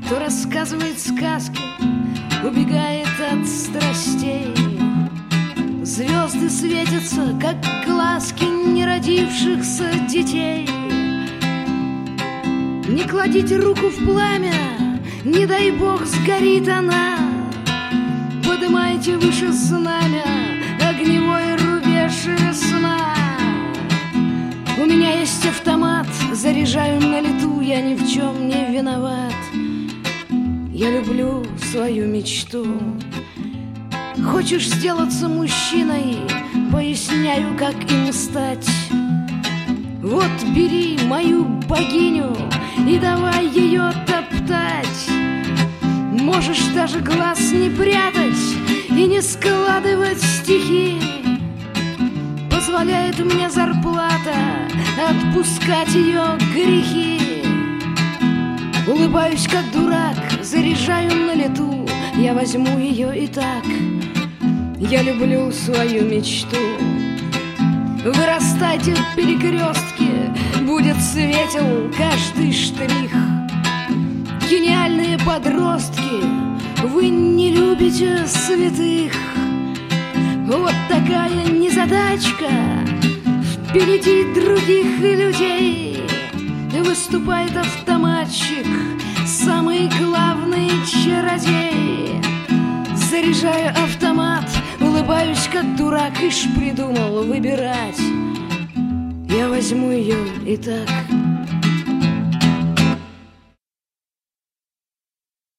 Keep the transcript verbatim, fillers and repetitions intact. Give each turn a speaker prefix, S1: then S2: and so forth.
S1: кто рассказывает сказки, убегает от страстей. Звезды светятся, как глазки неродившихся детей. Не кладите руку в пламя, не дай бог сгорит она. Подымайте выше знамя, огневой рубеж сна. У меня есть автомат, заряжаю на лету, я ни в чем не виноват. Я люблю свою мечту. Хочешь сделаться мужчиной, поясняю, как им стать. Вот бери мою богиню и давай ее топтать. Можешь даже глаз не прятать и не складывать стихи. Позволяет мне зарплата отпускать ее грехи. Улыбаюсь, как дурак, заряжаю на лету, я возьму ее и так. Я люблю свою мечту. Вырастайте в перекрестке, будет светел каждый штрих. Гениальные подростки, вы не любите святых. Вот такая незадачка впереди других людей. Выступает автоматчик, самый главный чародей. Заряжаю автомат, улыбаюсь, как дурак, ишь придумал выбирать. Я возьму ее и так.